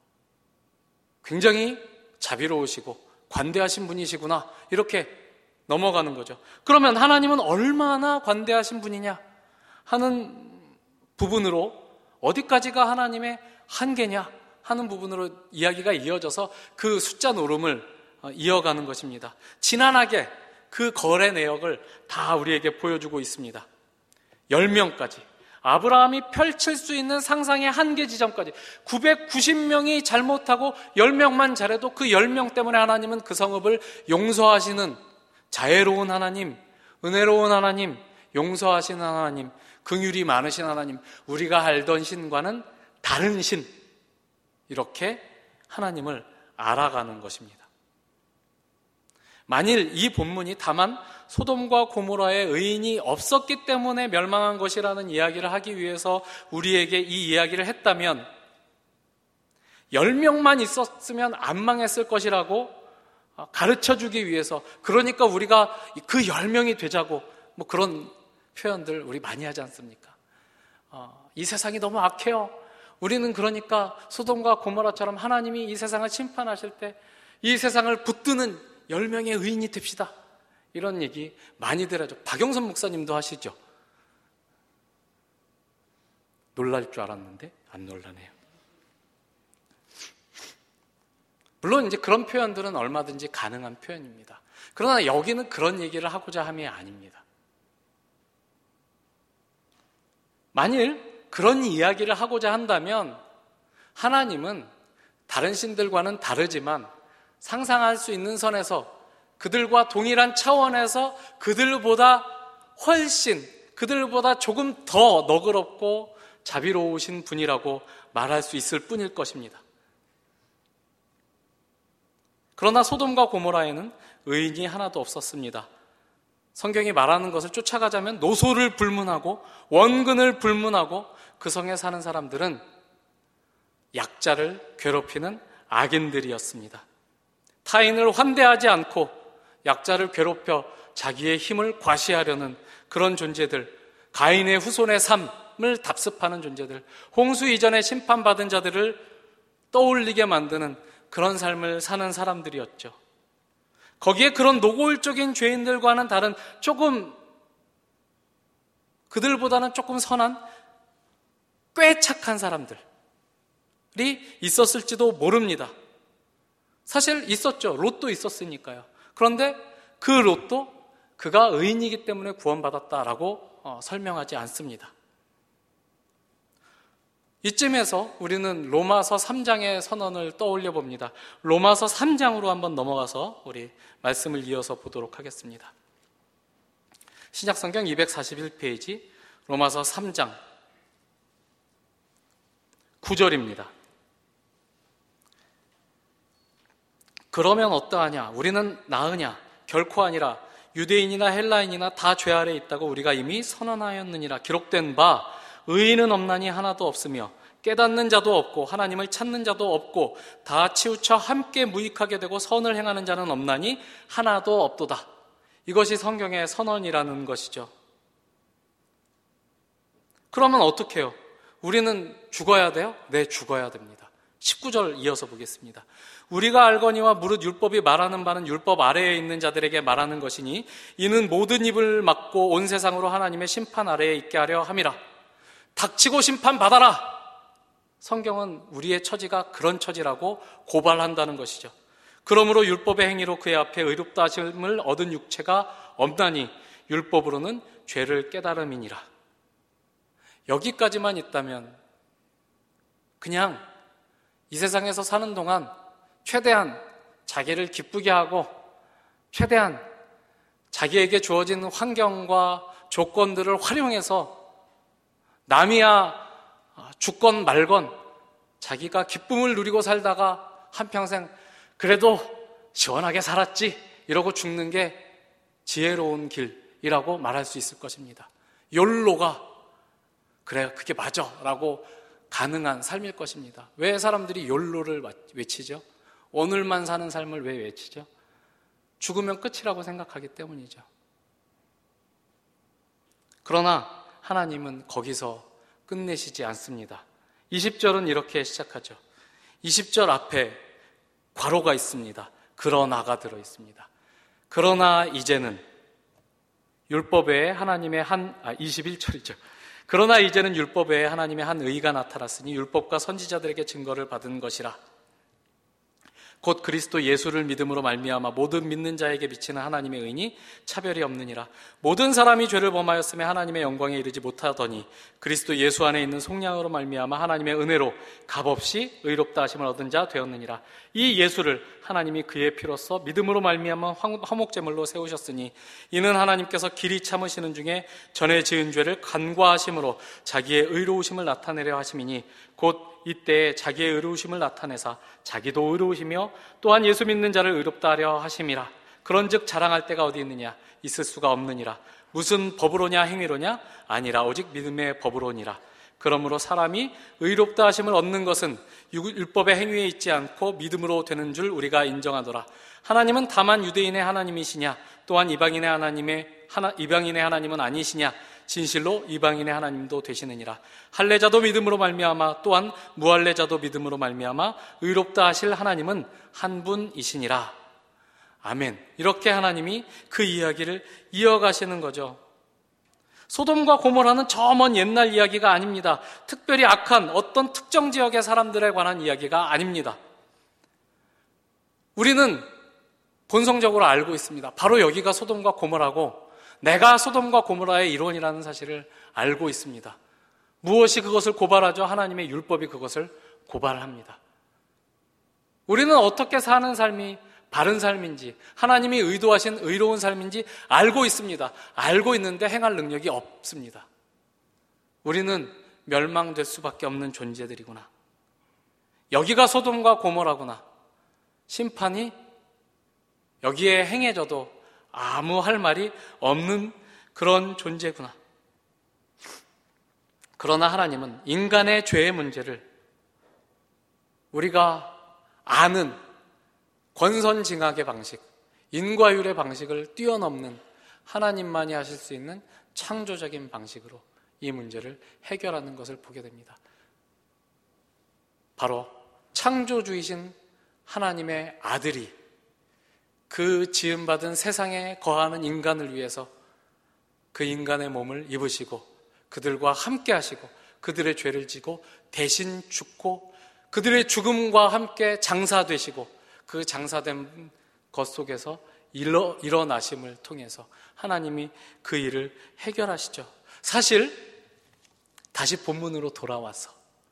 굉장히 자비로우시고 관대하신 분이시구나, 이렇게 넘어가는 거죠. 그러면 하나님은 얼마나 관대하신 분이냐? 하는 부분으로 어디까지가 하나님의 한계냐 하는 부분으로 이야기가 이어져서 그 숫자 노름을 이어가는 것입니다. 지난하게 그 거래 내역을 다 우리에게 보여주고 있습니다. 10명까지. 아브라함이 펼칠 수 있는 상상의 한계 지점까지 990명이 잘못하고 10명만 잘해도 그 10명 때문에 하나님은 그 성읍을 용서하시는 자애로운 하나님, 은혜로운 하나님, 용서하시는 하나님, 긍휼이 많으신 하나님, 우리가 알던 신과는 다른 신, 이렇게 하나님을 알아가는 것입니다. 만일 이 본문이 다만 소돔과 고모라에 의인이 없었기 때문에 멸망한 것이라는 이야기를 하기 위해서 우리에게 이 이야기를 했다면 10명만 있었으면 안 망했을 것이라고 가르쳐주기 위해서, 그러니까 우리가 그 10명이 되자고 뭐 그런 표현들 우리 많이 하지 않습니까? 이 세상이 너무 악해요. 우리는 그러니까 소돔과 고모라처럼 하나님이 이 세상을 심판하실 때 이 세상을 붙드는 10명의 의인이 됩시다. 이런 얘기 많이들 하죠. 박영선 목사님도 하시죠. 놀랄 줄 알았는데 안 놀라네요. 물론 이제 그런 표현들은 얼마든지 가능한 표현입니다. 그러나 여기는 그런 얘기를 하고자 함이 아닙니다. 만일 그런 이야기를 하고자 한다면 하나님은 다른 신들과는 다르지만 상상할 수 있는 선에서 그들과 동일한 차원에서 그들보다 훨씬, 그들보다 조금 더 너그럽고 자비로우신 분이라고 말할 수 있을 뿐일 것입니다. 그러나 소돔과 고모라에는 의인이 하나도 없었습니다. 성경이 말하는 것을 쫓아가자면 노소를 불문하고 원근을 불문하고 그 성에 사는 사람들은 약자를 괴롭히는 악인들이었습니다. 타인을 환대하지 않고 약자를 괴롭혀 자기의 힘을 과시하려는 그런 존재들, 가인의 후손의 삶을 답습하는 존재들, 홍수 이전에 심판받은 자들을 떠올리게 만드는 그런 삶을 사는 사람들이었죠. 거기에 그런 노골적인 죄인들과는 다른 조금, 그들보다는 조금 선한 꽤 착한 사람들이 있었을지도 모릅니다. 사실 있었죠. 롯도 있었으니까요. 그런데 그 롯도 그가 의인이기 때문에 구원받았다라고 설명하지 않습니다. 이쯤에서 우리는 로마서 3장의 선언을 떠올려 봅니다. 로마서 3장으로 한번 넘어가서 우리 말씀을 이어서 보도록 하겠습니다. 신약성경 241페이지 로마서 3장 9절입니다. 그러면 어떠하냐? 우리는 나으냐? 결코 아니라 유대인이나 헬라인이나 다 죄 아래 있다고 우리가 이미 선언하였느니라. 기록된 바 의인은 없나니 하나도 없으며 깨닫는 자도 없고 하나님을 찾는 자도 없고 다 치우쳐 함께 무익하게 되고 선을 행하는 자는 없나니 하나도 없도다. 이것이 성경의 선언이라는 것이죠. 그러면 어떻게 해요? 우리는 죽어야 돼요? 네, 죽어야 됩니다. 19절 이어서 보겠습니다. 우리가 알거니와 무릇 율법이 말하는 바는 율법 아래에 있는 자들에게 말하는 것이니 이는 모든 입을 막고 온 세상으로 하나님의 심판 아래에 있게 하려 함이라. 닥치고 심판받아라. 성경은 우리의 처지가 그런 처지라고 고발한다는 것이죠. 그러므로 율법의 행위로 그의 앞에 의롭다 하심을 얻은 육체가 없나니 율법으로는 죄를 깨달음이니라. 여기까지만 있다면 그냥 이 세상에서 사는 동안 최대한 자기를 기쁘게 하고 최대한 자기에게 주어진 환경과 조건들을 활용해서 남이야 죽건 말건 자기가 기쁨을 누리고 살다가 한평생 그래도 시원하게 살았지 이러고 죽는 게 지혜로운 길이라고 말할 수 있을 것입니다. 욜로가 그래 그게 맞아 라고 가능한 삶일 것입니다. 왜 사람들이 욜로를 외치죠? 오늘만 사는 삶을 왜 외치죠? 죽으면 끝이라고 생각하기 때문이죠. 그러나 하나님은 거기서 끝내시지 않습니다. 20절은 이렇게 시작하죠. 20절 앞에 괄호가 있습니다. 그러나가 들어있습니다. 그러나 이제는 율법 외에 하나님의 21절이죠. 그러나 이제는 율법 외에 하나님의 한 의가 나타났으니 율법과 선지자들에게 증거를 받은 것이라. 곧 그리스도 예수를 믿음으로 말미암아 모든 믿는 자에게 비치는 하나님의 의니 차별이 없느니라. 모든 사람이 죄를 범하였으며 하나님의 영광에 이르지 못하더니 그리스도 예수 안에 있는 속량으로 말미암아 하나님의 은혜로 값없이 의롭다 하심을 얻은 자 되었느니라. 이 예수를 하나님이 그의 피로써 믿음으로 말미암아 화목제물로 세우셨으니 이는 하나님께서 길이 참으시는 중에 전에 지은 죄를 간과하심으로 자기의 의로우심을 나타내려 하심이니 곧 이때에 자기의 의로우심을 나타내사 자기도 의로우시며 또한 예수 믿는 자를 의롭다 하려 하심이라. 그런즉 자랑할 때가 어디 있느냐? 있을 수가 없느니라. 무슨 법으로냐 행위로냐? 아니라 오직 믿음의 법으로니라. 그러므로 사람이 의롭다 하심을 얻는 것은 율법의 행위에 있지 않고 믿음으로 되는 줄 우리가 인정하더라. 하나님은 다만 유대인의 하나님이시냐? 또한 이방인의 하나님은 아니시냐? 진실로 이방인의 하나님도 되시느니라. 할례자도 믿음으로 말미암아 또한 무할례자도 믿음으로 말미암아 의롭다 하실 하나님은 한 분이시니라. 아멘. 이렇게 하나님이 그 이야기를 이어가시는 거죠. 소돔과 고모라는 저 먼 옛날 이야기가 아닙니다. 특별히 악한 어떤 특정 지역의 사람들에 관한 이야기가 아닙니다. 우리는 본성적으로 알고 있습니다. 바로 여기가 소돔과 고모라고, 내가 소돔과 고모라의 일원이라는 사실을 알고 있습니다. 무엇이 그것을 고발하죠? 하나님의 율법이 그것을 고발합니다. 우리는 어떻게 사는 삶이 바른 삶인지, 하나님이 의도하신 의로운 삶인지 알고 있습니다. 알고 있는데 행할 능력이 없습니다. 우리는 멸망될 수밖에 없는 존재들이구나. 여기가 소돔과 고모라구나. 심판이 여기에 행해져도 아무 할 말이 없는 그런 존재구나. 그러나 하나님은 인간의 죄의 문제를 우리가 아는 권선징악의 방식, 인과율의 방식을 뛰어넘는 하나님만이 하실 수 있는 창조적인 방식으로 이 문제를 해결하는 것을 보게 됩니다. 바로 창조주이신 하나님의 아들이 그 지음받은 세상에 거하는 인간을 위해서 그 인간의 몸을 입으시고 그들과 함께 하시고 그들의 죄를 지고 대신 죽고 그들의 죽음과 함께 장사되시고 그 장사된 것 속에서 일어나심을 통해서 하나님이 그 일을 해결하시죠. 사실 다시 본문으로 돌아와서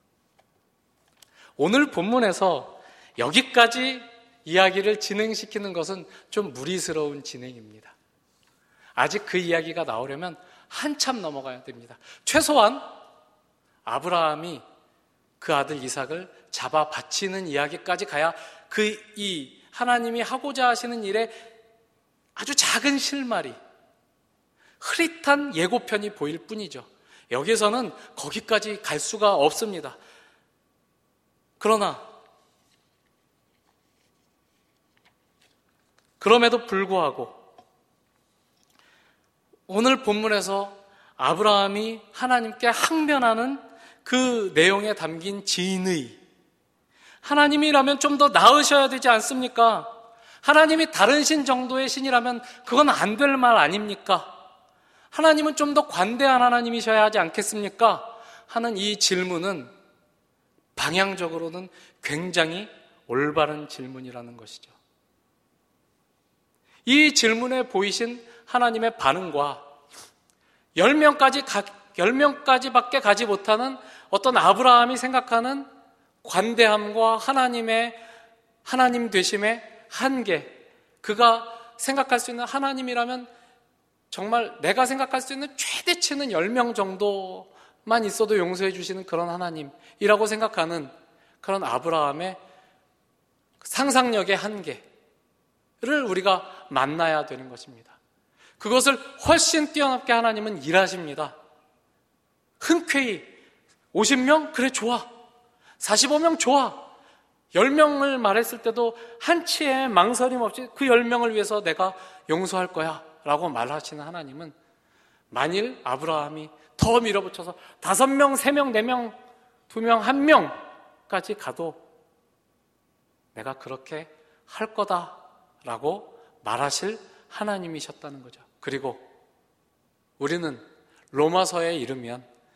오늘 본문에서 여기까지 이야기를 진행시키는 것은 좀 무리스러운 진행입니다. 아직 그 이야기가 나오려면 한참 넘어가야 됩니다. 최소한 아브라함이 그 아들 이삭을 잡아 바치는 이야기까지 가야 이 하나님이 하고자 하시는 일에 아주 작은 실마리, 흐릿한 예고편이 보일 뿐이죠. 여기서는 거기까지 갈 수가 없습니다. 그럼에도 불구하고 오늘 본문에서 아브라함이 하나님께 항변하는 그 내용에 담긴 진의, 하나님이라면 좀 더 나으셔야 되지 않습니까? 하나님이 다른 신 정도의 신이라면 그건 안 될 말 아닙니까? 하나님은 좀 더 관대한 하나님이셔야 하지 않겠습니까? 하는 이 질문은 방향적으로는 굉장히 올바른 질문이라는 것이죠. 이 질문에 보이신 하나님의 반응과 10명까지밖에 가지 못하는 어떤 아브라함이 생각하는 관대함과 하나님 되심의 한계, 그가 생각할 수 있는 하나님이라면 정말 내가 생각할 수 있는 최대치는 10명 정도만 있어도 용서해 주시는 그런 하나님이라고 생각하는 그런 아브라함의 상상력의 한계를 우리가 만나야 되는 것입니다. 그것을 훨씬 뛰어넘게 하나님은 일하십니다. 흔쾌히 50명? 그래, 좋아. 45명 좋아. 10명을 말했을 때도 한치의 망설임 없이 그 10명을 위해서 내가 용서할 거야 라고 말하시는 하나님은 만일 아브라함이 더 밀어붙여서 5명, 3명, 4명, 2명, 1명까지 가도 내가 그렇게 할 거다라고 말하실 하나님이셨다는 거죠. 그리고 우리는 로마서에 이르면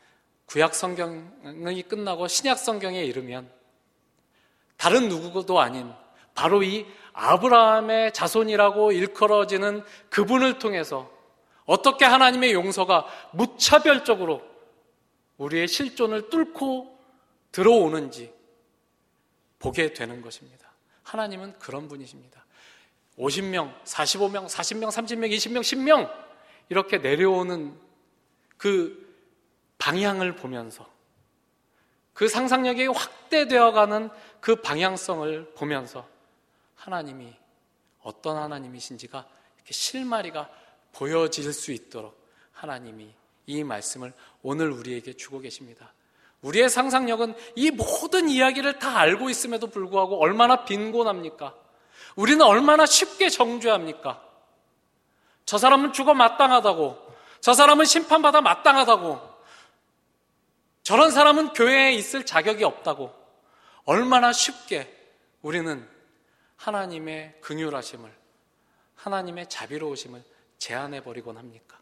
구약 성경이 끝나고 신약 성경에 이르면 다른 누구도 아닌 바로 이 아브라함의 자손이라고 일컬어지는 그분을 통해서 어떻게 하나님의 용서가 무차별적으로 우리의 실존을 뚫고 들어오는지 보게 되는 것입니다. 하나님은 그런 분이십니다. 50명, 45명, 40명, 30명, 20명, 10명 이렇게 내려오는 그 방향을 보면서 그 상상력이 확대되어가는 그 방향성을 보면서 하나님이 어떤 하나님이신지가 이렇게 실마리가 보여질 수 있도록 하나님이 이 말씀을 오늘 우리에게 주고 계십니다. 우리의 상상력은 이 모든 이야기를 다 알고 있음에도 불구하고 얼마나 빈곤합니까? 우리는 얼마나 쉽게 정죄합니까? 저 사람은 죽어 마땅하다고, 저 사람은 심판받아 마땅하다고, 저런 사람은 교회에 있을 자격이 없다고 얼마나 쉽게 우리는 하나님의 긍휼하심을, 하나님의 자비로우심을 제한해버리곤 합니까?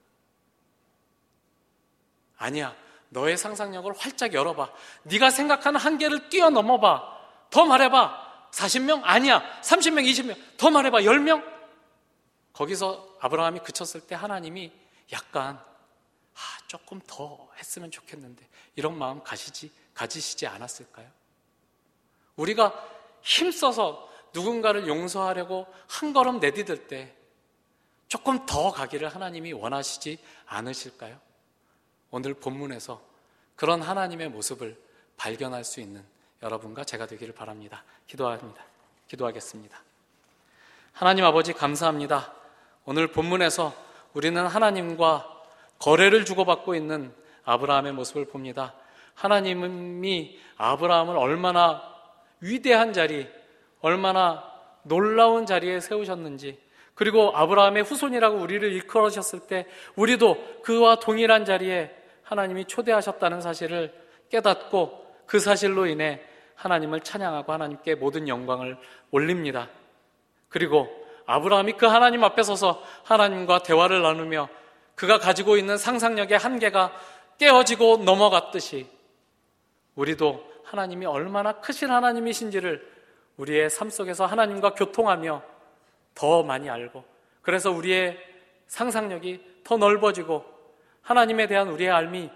아니야, 너의 상상력을 활짝 열어봐. 네가 생각하는 한계를 뛰어넘어봐. 더 말해봐. 40명? 아니야. 30명, 20명. 더 말해봐. 10명? 거기서 아브라함이 그쳤을 때 하나님이 약간 조금 더 했으면 좋겠는데 이런 마음 가지시지 않았을까요? 우리가 힘써서 누군가를 용서하려고 한 걸음 내디딜 때 조금 더 가기를 하나님이 원하시지 않으실까요? 오늘 본문에서 그런 하나님의 모습을 발견할 수 있는 여러분과 제가 되기를 바랍니다. 기도하겠습니다. 하나님 아버지 감사합니다. 오늘 본문에서 우리는 하나님과 거래를 주고받고 있는 아브라함의 모습을 봅니다. 하나님이 아브라함을 얼마나 위대한 자리, 얼마나 놀라운 자리에 세우셨는지, 그리고 아브라함의 후손이라고 우리를 일컬으셨을 때 우리도 그와 동일한 자리에 하나님이 초대하셨다는 사실을 깨닫고 그 사실로 인해 하나님을 찬양하고 하나님께 모든 영광을 올립니다. 그리고 아브라함이 그 하나님 앞에 서서 하나님과 대화를 나누며 그가 가지고 있는 상상력의 한계가 깨어지고 넘어갔듯이 우리도 하나님이 얼마나 크신 하나님이신지를 우리의 삶 속에서 하나님과 교통하며 더 많이 알고, 그래서 우리의 상상력이 더 넓어지고 하나님에 대한 우리의 알미,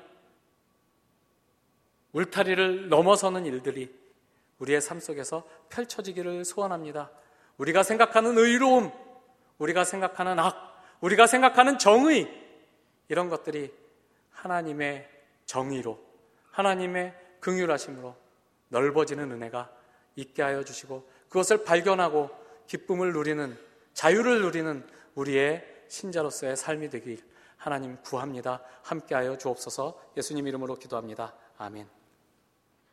울타리를 넘어서는 일들이 우리의 삶 속에서 펼쳐지기를 소원합니다. 우리가 생각하는 의로움, 우리가 생각하는 악, 우리가 생각하는 정의, 이런 것들이 하나님의 정의로, 하나님의 긍휼하심으로 넓어지는 은혜가 있게 하여 주시고, 그것을 발견하고 기쁨을 누리는, 자유를 누리는 우리의 신자로서의 삶이 되길 하나님 구합니다. 함께하여 주옵소서. 예수님 이름으로 기도합니다. 아멘.